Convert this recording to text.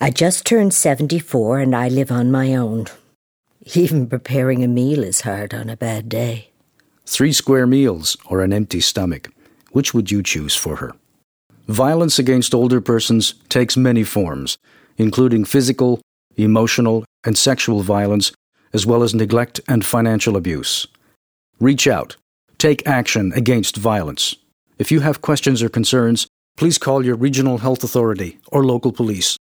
I just turned 74 and I live on my own. Even preparing a meal is hard on a bad day. 3 square meals or an empty stomach. Which would you choose for her? Violence against older persons takes many forms, including physical, emotional, and sexual violence, as well as neglect and financial abuse. Reach out. Take action against violence. If you have questions or concerns, please call your regional health authority or local police.